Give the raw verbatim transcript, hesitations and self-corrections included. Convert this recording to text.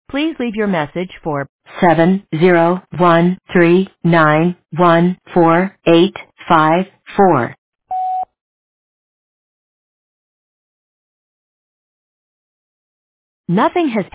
Please leave your message for seven zero one three nine one four eight five four. Nothing has